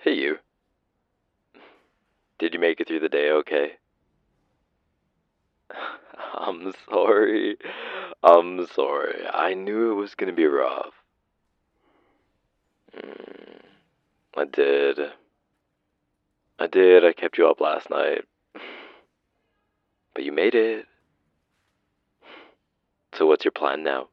Hey you, did you make it through the day okay? I'm sorry. I'm sorry. I knew it was gonna be rough. Mm, I did. I did. I kept you up last night. But you made it. So what's your plan now?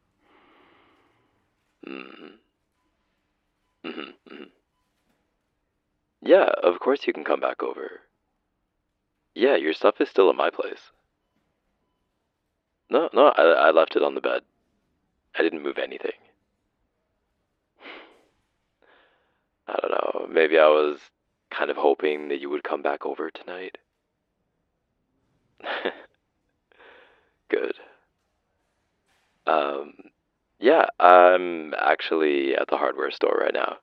Mm-hmm. Mm-hmm. Yeah, of course you can come back over. Yeah, your stuff is still at my place. No, I left it on the bed. I didn't move anything. I don't know. Maybe I was kind of hoping that you would come back over tonight. Good. Um, yeah, I'm actually at the hardware store right now.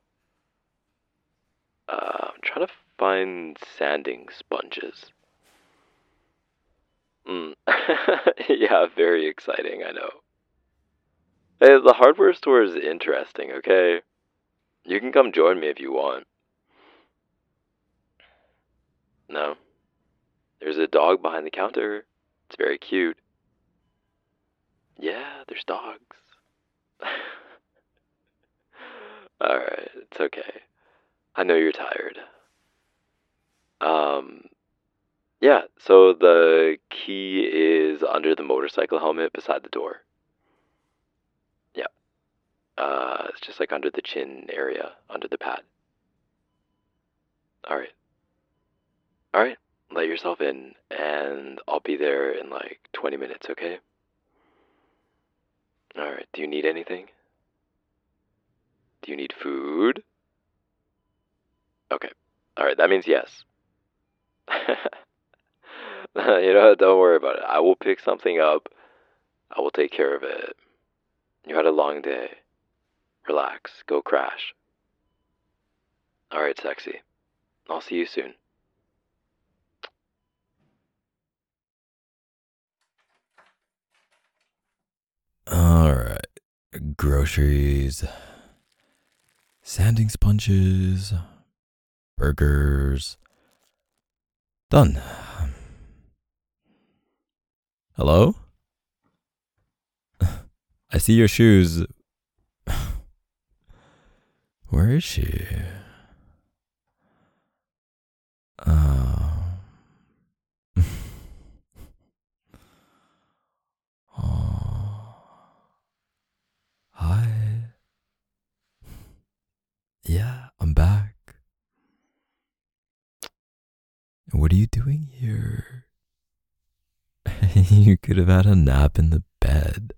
I'm trying to find sanding sponges. Mm. Yeah, very exciting, I know. Hey, the hardware store is interesting, okay? You can come join me if you want. No, there's a dog behind the counter. It's very cute. Yeah, there's dogs. Alright, it's okay. I know you're tired. Um, yeah, so the key is under the motorcycle helmet beside the door. Yeah. It's just like under the chin area, under the pad. All right. All right. Let yourself in, and I'll be there in like 20 minutes, okay? All right. Do you need anything? Do you need food? Okay. All right. That means yes. Don't worry about it. I will pick something up. I will take care of it. You had a long day. Relax. Go crash. All right, sexy. I'll see you soon. All right. Groceries, sanding sponges, burgers. Done. Hello? I see your shoes. Where is she? Uh. Oh. Hi. Yeah, I'm back. What are you doing here? You could have had a nap in the bed.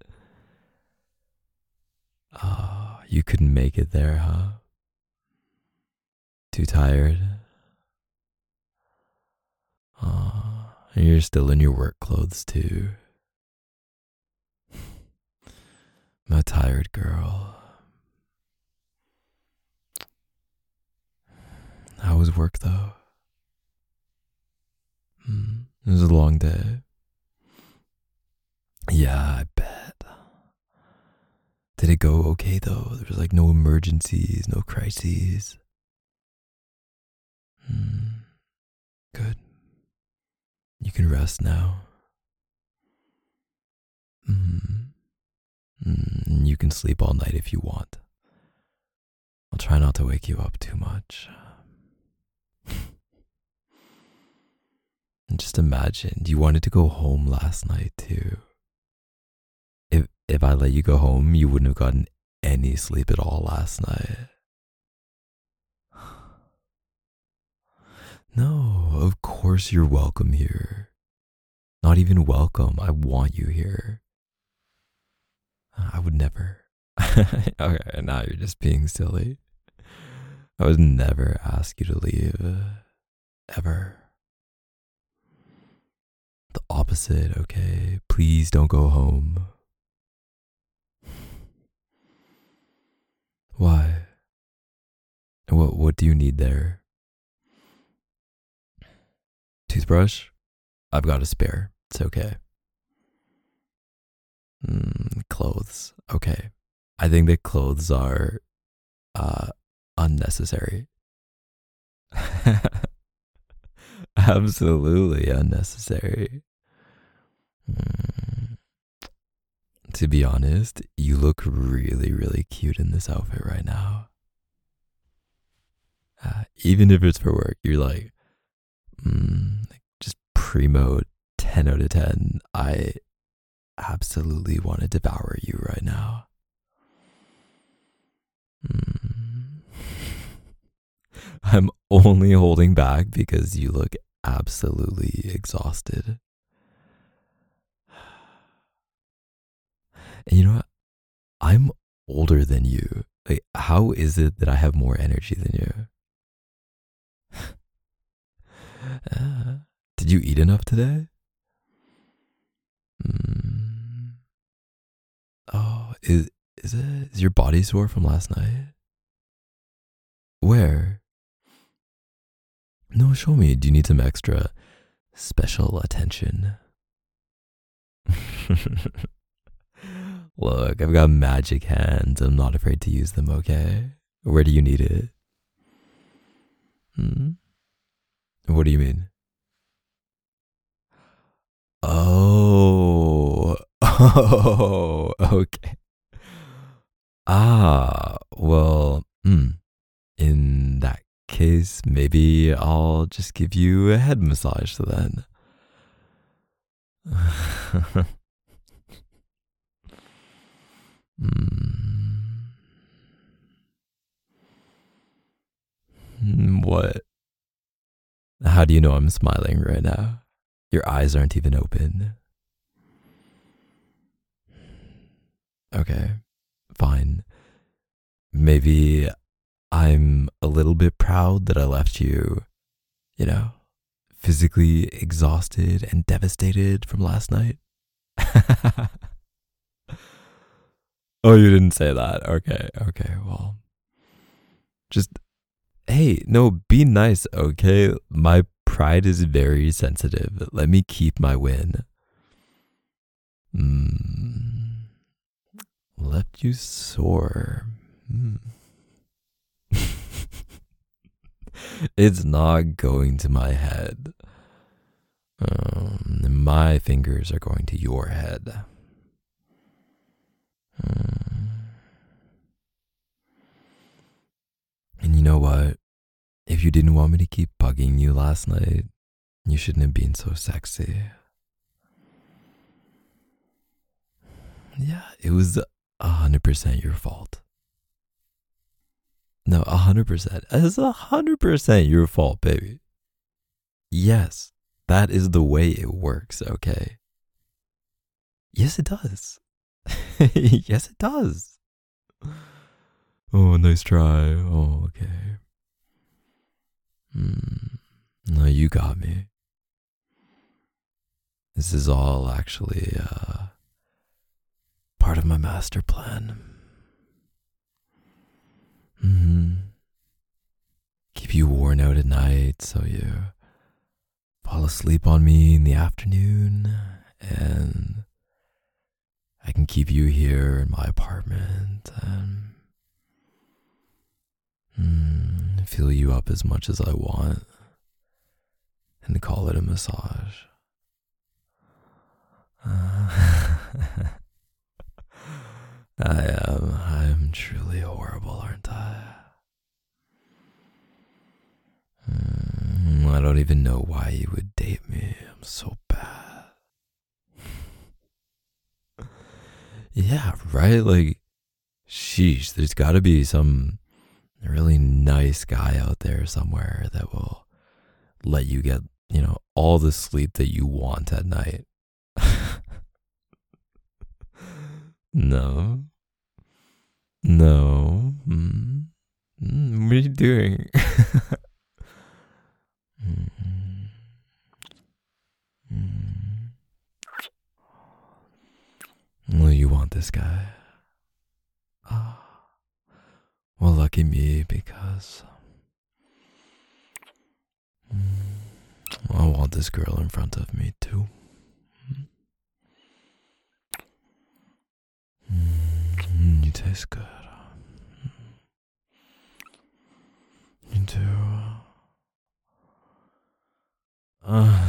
You couldn't make it there, huh? Too tired? You're still in your work clothes, too. I'm a tired girl. How was work, though? It was a long day. Yeah, I bet. Did it go okay, though? There was like no emergencies, no crises. Hmm, good. You can rest now. Hmm. You can sleep all night if you want. I'll try not to wake you up too much. And just imagine, you wanted to go home last night, too. If I let you go home, you wouldn't have gotten any sleep at all last night. No, of course you're welcome here. Not even welcome. I want you here. I would never. Okay, now you're just being silly. I would never ask you to leave. Ever. The opposite, okay? Please don't go home. Why? What do you need there? Toothbrush? I've got a spare. It's okay. Clothes. Okay. I think that clothes are uh unnecessary. Absolutely unnecessary. Mm, To be honest, you look really, really cute in this outfit right now. Even if it's for work, you're like just primo 10 out of 10. I absolutely want to devour you right now. Mm. I'm only holding back because you look absolutely exhausted. And you know what? I'm older than you. Like, how is it that I have more energy than you? Uh, did you eat enough today? Mm. Oh, is your body sore from last night? Where? No, show me. Do you need some extra special attention? Look, I've got magic hands. I'm not afraid to use them, okay? Where do you need it? Hmm? What do you mean? Oh, oh, okay. Well, in that case, maybe I'll just give you a head massage then. Hmm. What? How do you know I'm smiling right now? Your eyes aren't even open. Okay, fine. Maybe I'm a little bit proud that I left you, you know, physically exhausted and devastated from last night. Oh, you didn't say that. Okay, okay, well, just, hey, no, be nice, okay? My pride is very sensitive. Let me keep my win. Mm, left you sore. Hmm. It's not going to my head. My fingers are going to your head. Hmm. And you know what? If you didn't want me to keep bugging you last night, you shouldn't have been so sexy. Yeah, it was 100% your fault. No, 100%. It's 100% your fault, baby. Yes, that is the way it works, okay? Yes, it does. Yes, it does. Oh, nice try. Oh, okay. No, you got me. This is all actually part of my master plan. Hmm. Keep you worn out at night so you fall asleep on me in the afternoon, and I can keep you here in my apartment and fill you up as much as I want and call it a massage. I'm truly horrible, aren't I? I don't even know why you would date me. I'm so bad. Yeah, right? Like, sheesh, there's gotta be some really nice guy out there somewhere that will let you get, all the sleep that you want at night. No, no. What are you doing? Mm, mm. Well, you want this guy. Ah, well, lucky me because I want this girl in front of me too. You taste good. You do.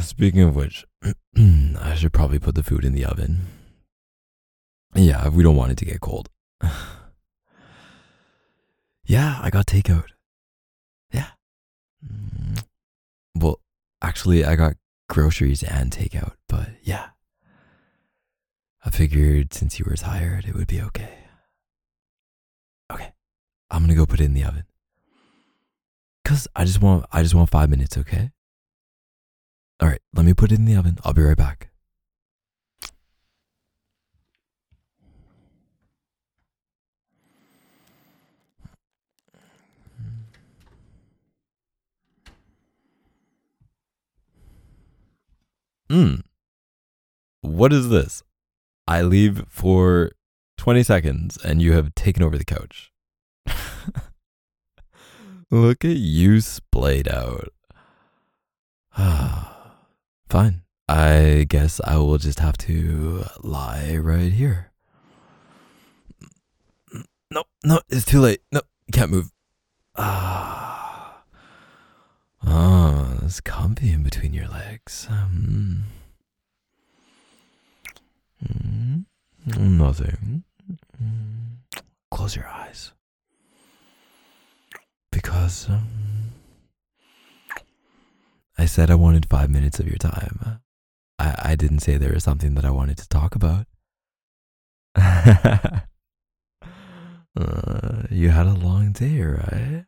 Speaking of which, I should probably put the food in the oven. Yeah, we don't want it to get cold. Yeah, I got takeout. Yeah. Well, actually, I got groceries and takeout, but yeah. I figured since you were tired, it would be okay. Okay, I'm gonna go put it in the oven. Cause I just want 5 minutes, okay? All right, let me put it in the oven. I'll be right back. What is this? I leave for 20 seconds and you have taken over the couch. Look at you splayed out. Fine. I guess I will just have to lie right here. No, it's too late. No, can't move. It's comfy in between your legs. Nothing. Close your eyes. Because I said I wanted 5 minutes of your time. I didn't say there was something that I wanted to talk about. You had a long day, right?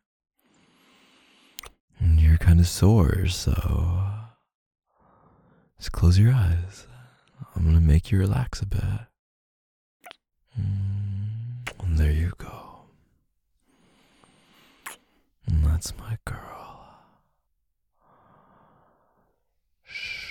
And you're kind of sore, so just close your eyes. I'm gonna make you relax a bit. And there you go. And that's my girl. Shh.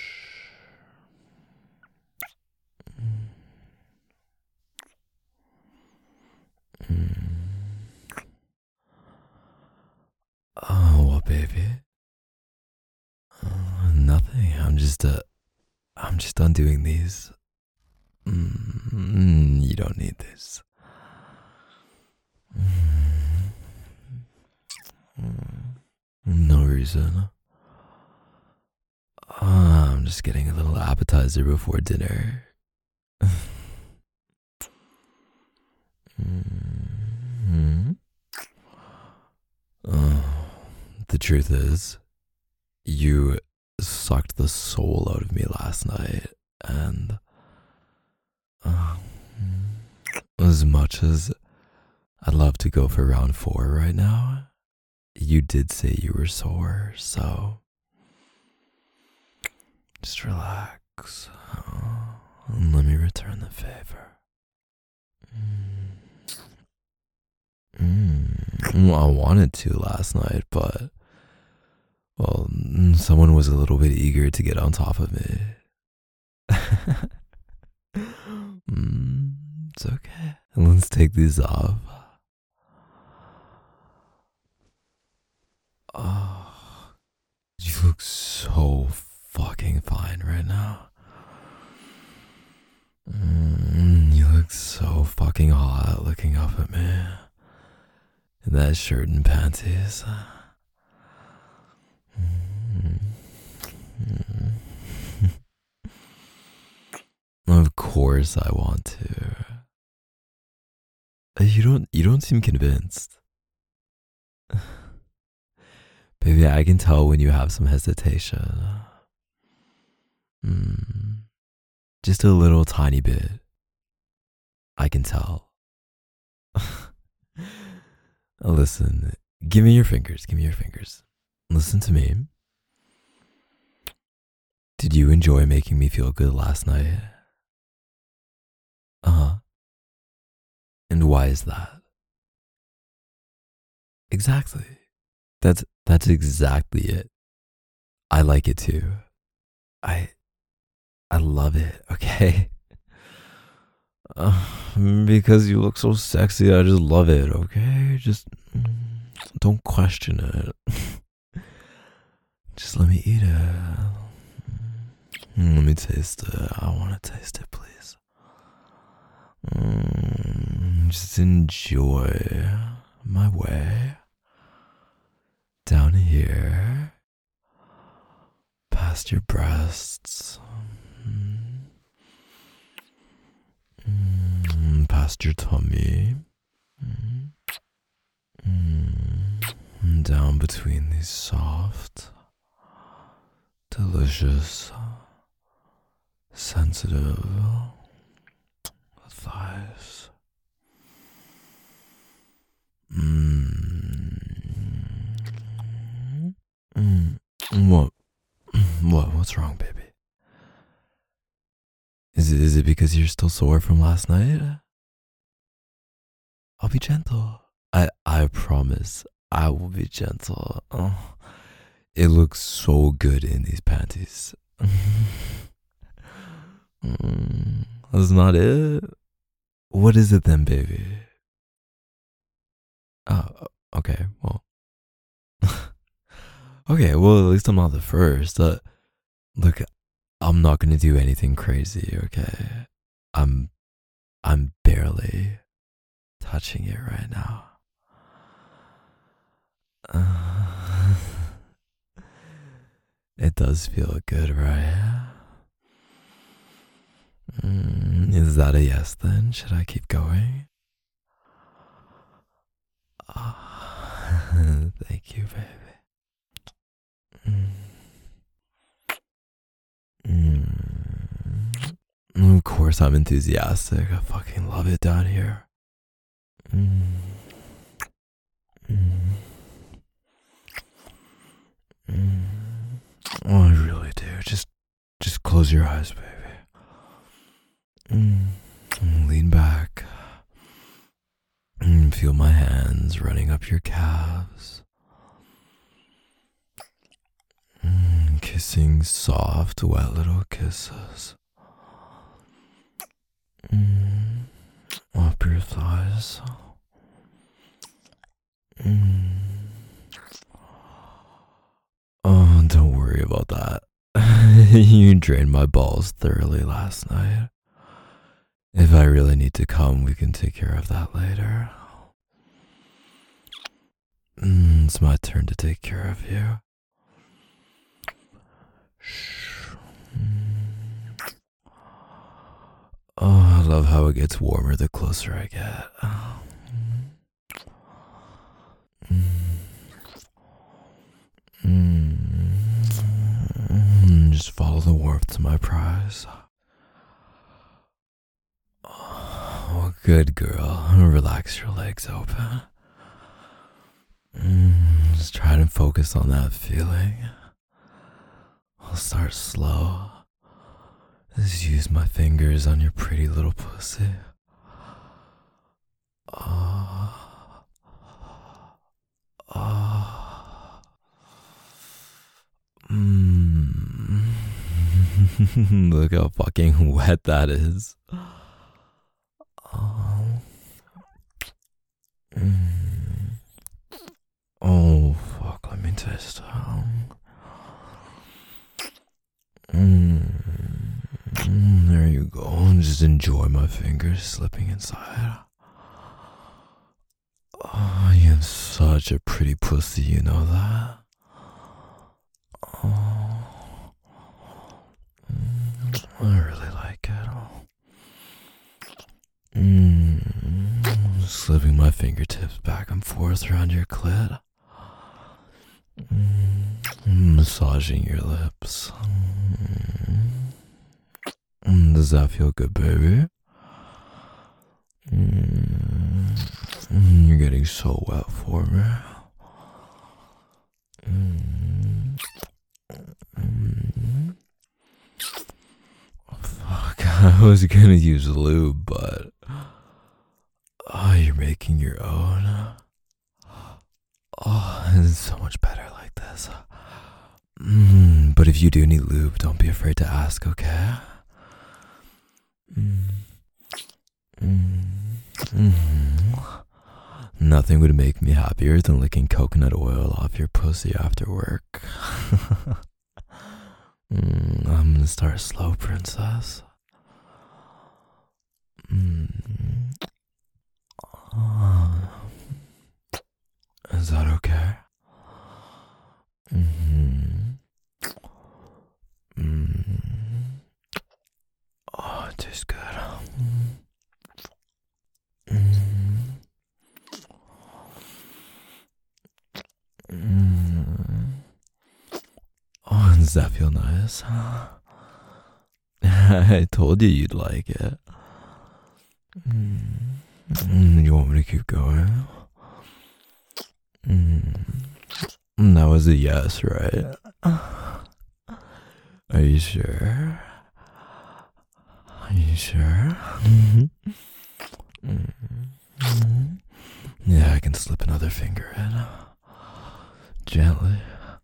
Oh, what, baby? Nothing. I'm just undoing these. You don't need this. No reason. I'm just getting a little appetizer before dinner. The truth is, you sucked the soul out of me last night, and as much as I'd love to go for round 4 right now, you did say you were sore, so just relax and let me return the favor. I wanted to last night, but well, someone was a little bit eager to get on top of me. It's okay. Let's take these off. Oh, you look so fucking fine right now. You look so fucking hot looking up at me in that shirt and panties. Of course I want to. You don't seem convinced. Baby, I can tell when you have some hesitation. Just a little tiny bit. I can tell. Listen, give me your fingers. Listen to me. Did you enjoy making me feel good last night? And why is that? Exactly. That's exactly it. I like it too. I love it, okay? Because you look so sexy, I just love it, okay? Just don't question it. Just let me eat it. Let me taste it. I want to taste it, please. Just enjoy my way. Down here. Past past your breasts, past your tummy, down between these soft, delicious, sensitive thighs. What? What's wrong, baby? Is it because you're still sore from last night? I'll be gentle. I promise I will be gentle. Oh, it looks so good in these panties. That's not it. What is it then, baby? Oh, okay. Well, okay. Well, at least I'm not the first. Look, I'm not gonna do anything crazy. Okay, I'm barely touching it right now. It does feel good, right? Is that a yes then? Should I keep going? Thank you, baby. Of course, I'm enthusiastic. I fucking love it down here. Oh, I really do. Just close your eyes, baby. Lean back. Feel my hands running up your calves. Kissing soft, wet little kisses. Up your thighs. Oh, don't worry about that. You drained my balls thoroughly last night. If I really need to come, we can take care of that later. It's my turn to take care of you. Shh. Oh, I love how it gets warmer the closer I get. Just follow the warmth to my prize. Oh, good girl. Relax your legs open. Just try to focus on that feeling. I'll start slow. Just use my fingers on your pretty little pussy. Look how fucking wet that is. Oh, fuck, let me taste. There you go. Just enjoy my fingers slipping inside. Oh, you have such a pretty pussy, you know that? Oh, I really like it. Slipping my fingertips back and forth around your clit. Massaging your lips. Does that feel good, baby? You're getting so wet for me. Fuck, I was gonna use lube, but you're making your own. Oh, it's so much better like this. But if you do need lube, don't be afraid to ask, okay? Nothing would make me happier than licking coconut oil off your pussy after work. I'm gonna start slow, princess. Is that okay? Does that feel nice? I told you you'd like it. You want me to keep going? That was a yes, right? Are you sure? Are you sure? Yeah, I can slip another finger in. Gently.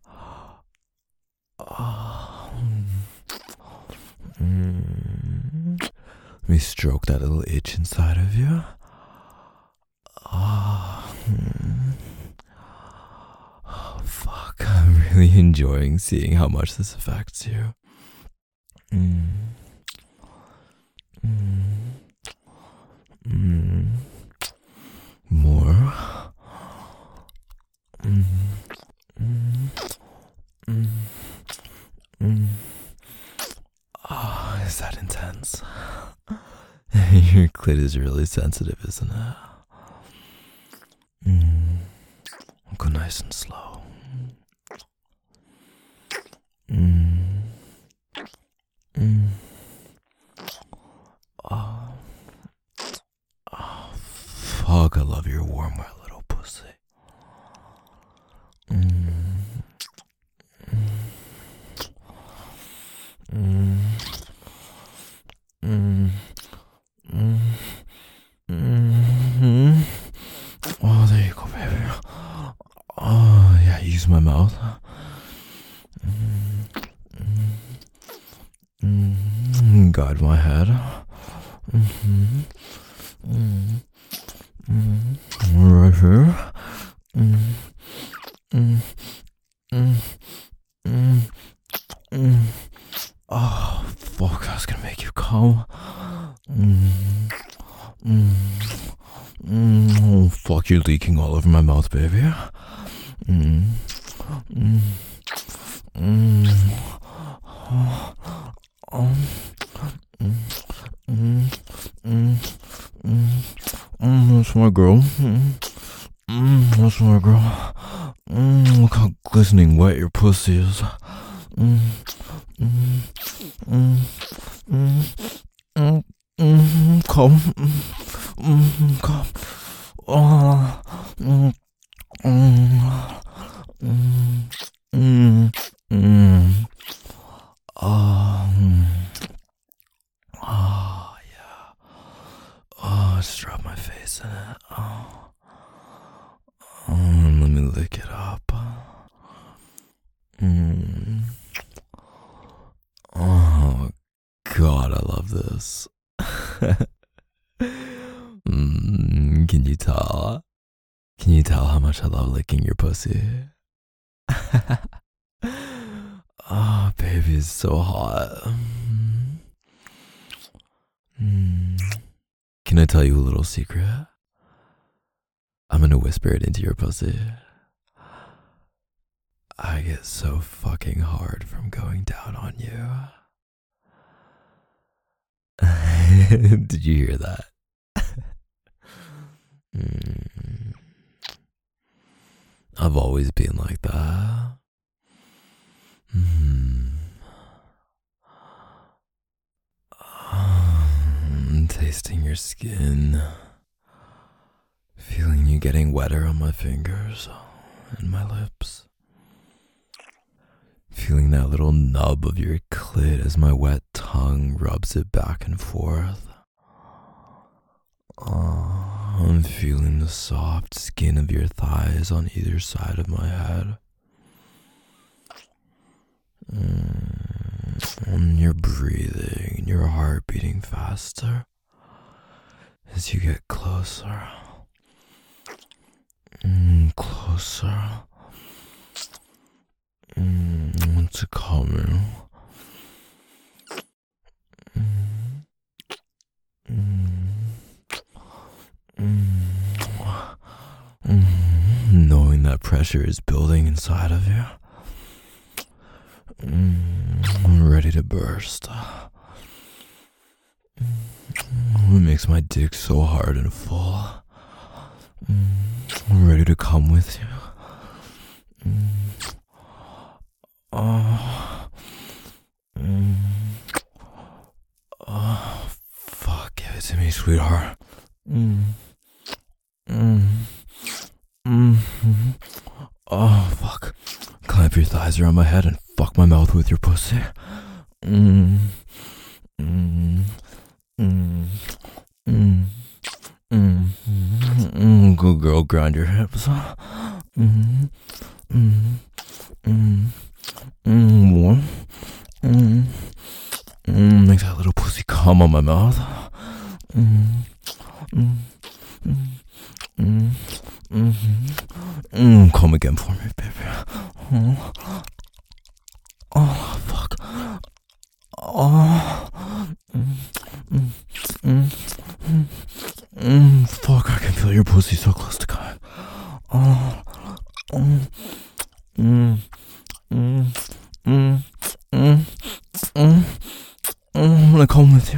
Let me stroke that little itch inside of you. Oh, fuck. I'm really enjoying seeing how much this affects you. More. Oh, is that intense? Your clit is really sensitive, isn't it? Go nice and slow. Oh, fuck, I love your warm, wet little pussy. Oh, there you go, baby. Oh, yeah, use my mouth. Guide my head. Right here. Oh, fuck, I was gonna make you come. Oh, fuck, you're leaking all over my mouth, baby. That's my girl. That's my girl. Look how glistening wet your pussy is. Come. Come. Oh. Oh, yeah. Oh, just drop my face in it. Oh. Let me lick it up. Oh, God, I love this. Can you tell? Can you tell how much I love licking your pussy? Oh, baby, it's so hot. Can I tell you a little secret? I'm gonna whisper it into your pussy. I get so fucking hard from going down on you. Did you hear that? I've always been like that. Tasting your skin, feeling you getting wetter on my fingers and my lips, feeling that little nub of your clit as my wet tongue rubs it back and forth. I'm feeling the soft skin of your thighs on either side of my head. You're breathing and your heart beating faster as you get closer. Closer. What's it coming? Knowing that pressure is building inside of you. I'm ready to burst. It makes my dick so hard and full. I'm ready to come with you. Oh, me, sweetheart. Mm. Mm. Mm. Oh, fuck. Clamp your thighs around my head and fuck my mouth with your pussy. Mm. Mm. Mm. Mm. Good girl, grind your hips. Mm. Mm. Mm. Warm. Make that little pussy come on my mouth. Mm. Mm. Mm. Come again for me, baby. Oh, fuck. Oh. Fuck, I can feel your pussy so close to God. Oh. I'm gonna come with you.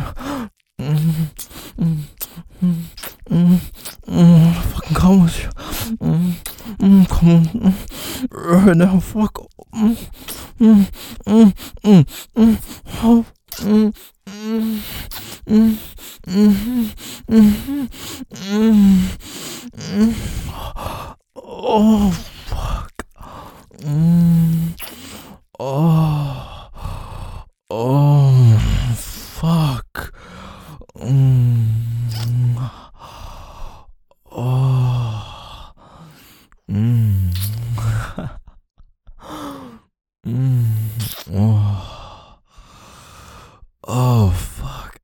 I wanna fucking come with you. Come on. Right now, fuck. Oh, fuck. Oh, fuck. Oh, fuck.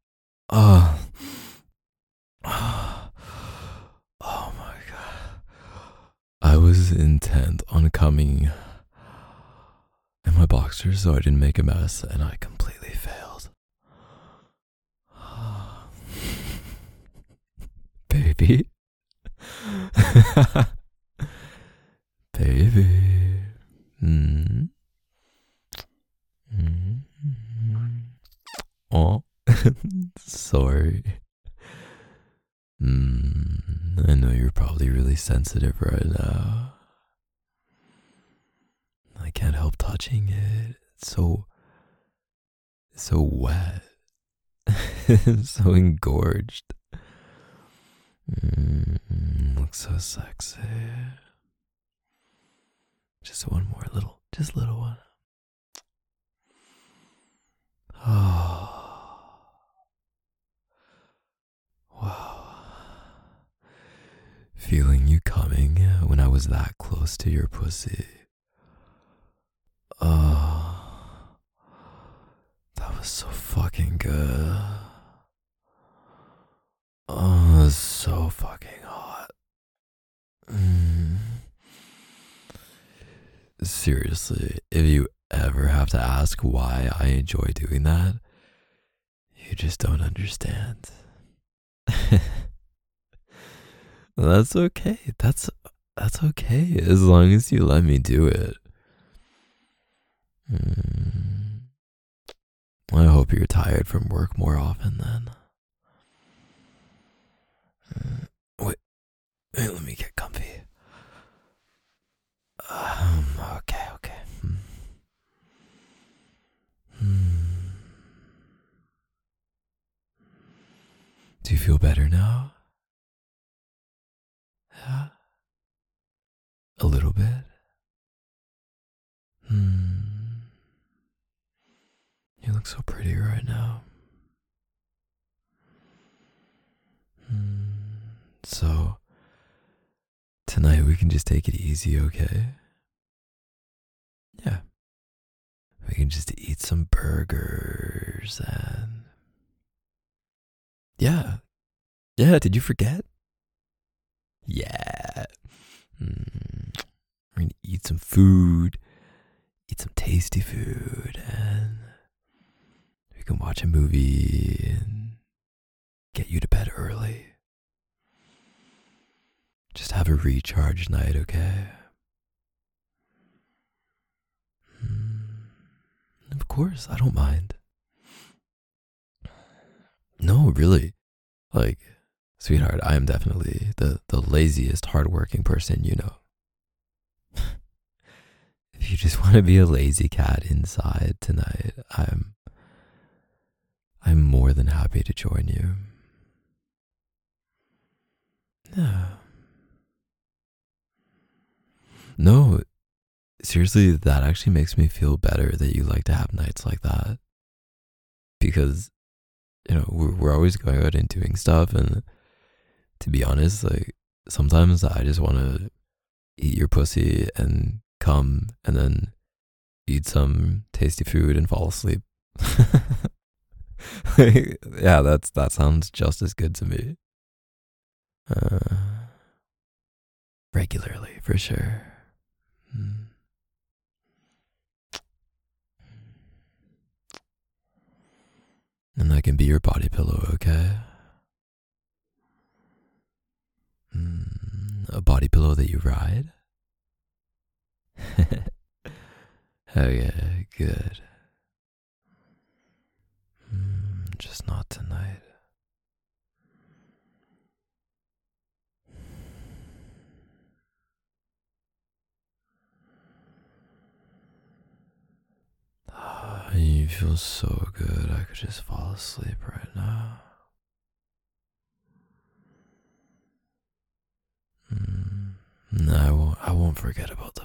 Oh my god. I was intent on coming in my boxers so I didn't make a mess, and I completely failed. Baby. Baby. Oh, sorry. I know you're probably really sensitive right now. I can't help touching it. It's so wet. So engorged. Looks so sexy. Just one more little one. Oh. Wow. Feeling you coming when I was that close to your pussy. Oh. That was so fucking good. Oh, it was so fucking hot. Seriously, if you ever have to ask why I enjoy doing that, you just don't understand. That's okay. That's okay as long as you let me do it. I hope you're tired from work more often then. Wait, let me get comfy. Okay. Do you feel better now? Yeah? A little bit? You look so pretty right now. So, tonight we can just take it easy, okay? Yeah. We can just eat some burgers and... Yeah, did you forget? Yeah. We're gonna eat some food, eat some tasty food, and we can watch a movie and get you to bed early. Just have a recharge night, okay? Of course, I don't mind. No, really. Like, sweetheart, I am definitely the laziest, hardworking person you know. If you just want to be a lazy cat inside tonight, I'm more than happy to join you. Yeah. No, seriously, that actually makes me feel better that you like to have nights like that. Because, we're always going out and doing stuff. And to be honest, like, sometimes I just want to eat your pussy and come and then eat some tasty food and fall asleep. Yeah, that sounds just as good to me. Uh, Regularly, for sure. Mm. And that can be your body pillow, okay? A body pillow that you ride? Okay, good. Just not tonight. You feel so good, I could just fall asleep right now. No, I won't forget about